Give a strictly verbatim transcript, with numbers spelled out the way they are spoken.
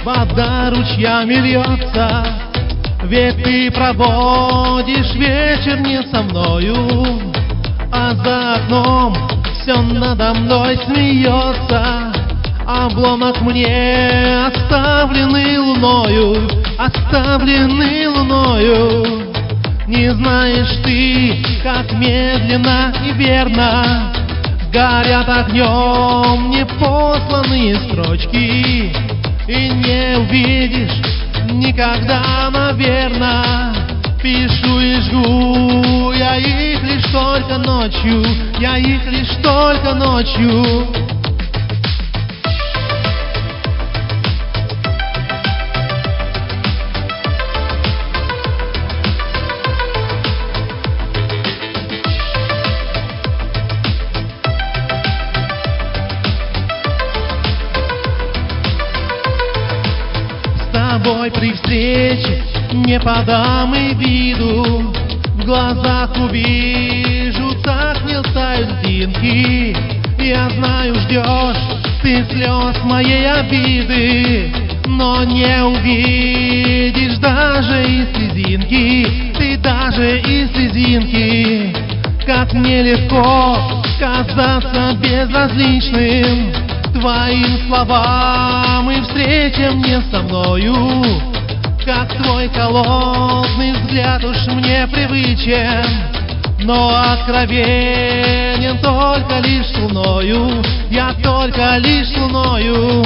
вода ручьями льется, ведь ты проводишь вечер не со мною, а за окном все надо мной смеется. Обломок мне оставленный луною, оставленный луною. Не знаешь ты, как медленно и верно горят огнем непосланные строчки, и не увидишь никогда, наверно. Пишу и жгу я их лишь только ночью, я их лишь только ночью. С тобой при встрече не подам и виду, в глазах увижу, так не тают льдинки. Я знаю, ждешь ты слез моей обиды, но не увидишь даже и слезинки, ты даже и слезинки. Как мне легко казаться безразличным твоим словам и встречам не со мною. Как твой холодный взгляд уж мне привычен, но откровенен только лишь с луною, я только лишь с луною.